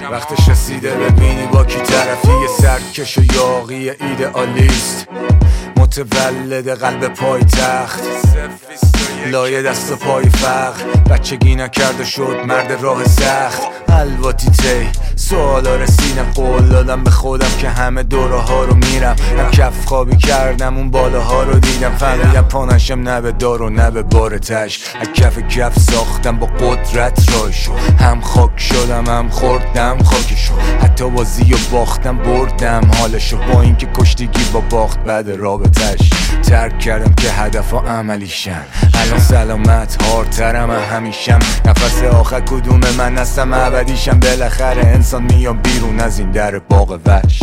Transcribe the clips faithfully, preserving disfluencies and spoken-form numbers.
وقتش رسیده ببینی با کی طرفی. یه سرکش و یاقی ایدئالیست، متولد قلب پای تخت، لایه دست و پای فقر. بچگی نکرده شد مرد راه سخت. الواتی تی سوالا رسیدم، قول دادم به خودم که همه دوره ها رو میرم. هم کف خوابی کردم اون بالاها رو دیدم، فهمیدم پانشم نه به دار و نه به بارتش. از کف کف ساختم با قدرت رایشو، هم خاک شدم هم خوردم خاکشو. حتی بازی و باختم بردم حالشو، با اینکه کشتگی با باخت بعد رابطش. ترک کردم که هدفا عملیشن، الان سلامت هارترم همیشم. نفس آخر کدوم من هستم ابدیشم. بالاخره انسان میام بیرون از این در باغ وحش.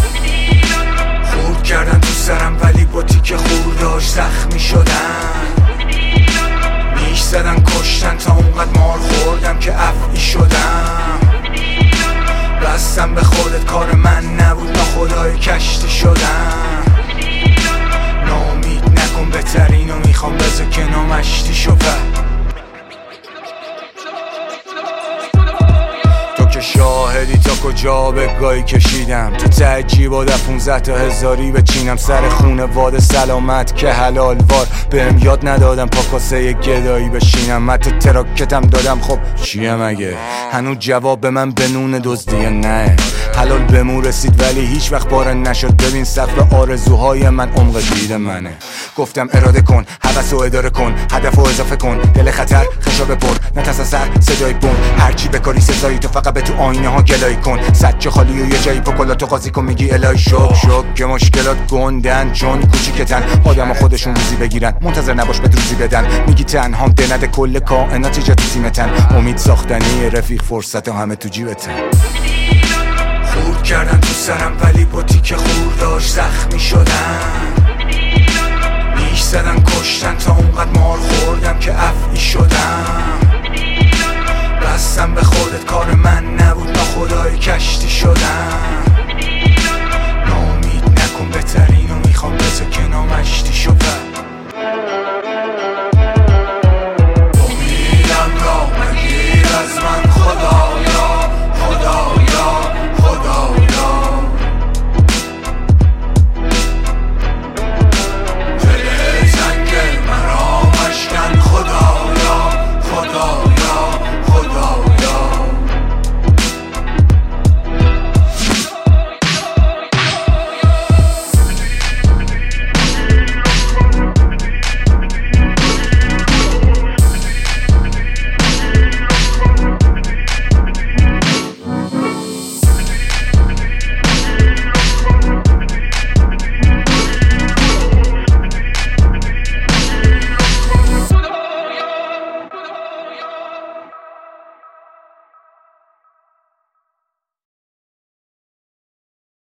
خورد کردن تو سرم ولی با تیکه خورداش زخمی شدن. میش زدن کشتن تا اونقدر مار خوردم که افعی شدم. بستم به خودت کار من نبود، تا خدای کشتی شدم. ناامید نکن بهترینو میخوام، بذار که نامشتی شو. که شاهدی تا کجا به گاهی کشیدم، تو ته جیبا در پونزده تا هزاری بچینم. سر خونواده سلامت که حلال وار، بهم یاد ندادم پا کاسه گدایی بشینم. حتی تراکتم دادم، خب چیه مگه؟ هنوز جواب به من به نون دزدیه نه. حلال بمو رسید ولی هیچ وقت باره نشد. ببین سقف آرزوهای من عمق دید منه. گفتم اراده کن، حوث و اداره کن، هدف و اضافه کن. دل خطر خشاب پر، نترس از سر صدای بون. هرچی بکاری سزایی تو، فقط به تو آینه ها گلایی کن. سچه خالی و یه جایی پاکلاتو قاضی کن، میگی الهی شک شک که مشکلات گندن چون کوچیکتن. آدم خودشون روزی بگیرن، منتظر نباش به روزی بدن. میگی تنهام دنده کل کائنات ایجا تو تیمتن. امید ساختنی رفیق، فرصت همه تو جیبتن. خورد کردن تو سرم ولی با تیکه خورداش زخمی شدن. میش زدن کشتن تا اونقدر مار خوردم که افعی شدم.